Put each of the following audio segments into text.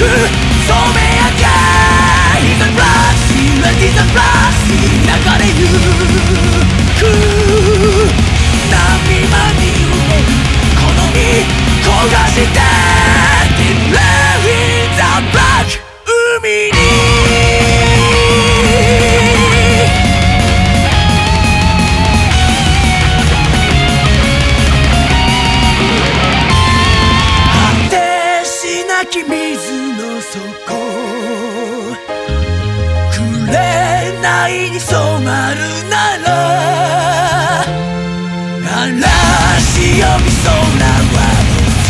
染め上げ He's a blast, he's a blast 流れゆく波間に埋める好み焦がして Live in the black 海に果てしなき水の底紅に染まるなら嵐呼び空は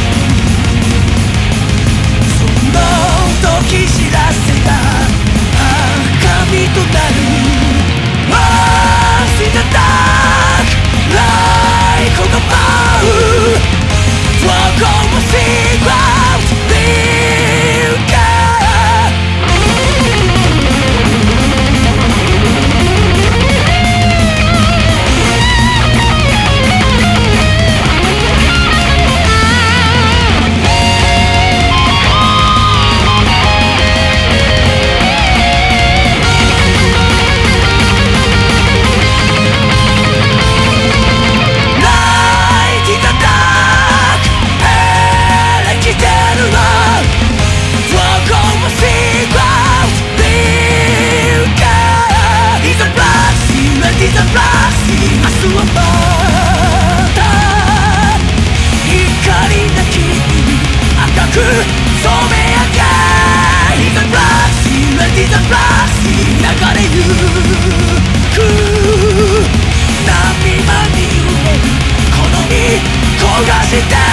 その時知らせた神となる Lost in the dark ライトが舞うどこも Secret Live か染め上げ He's a blast, he's a blast 流れゆく波間に埋める好み焦がして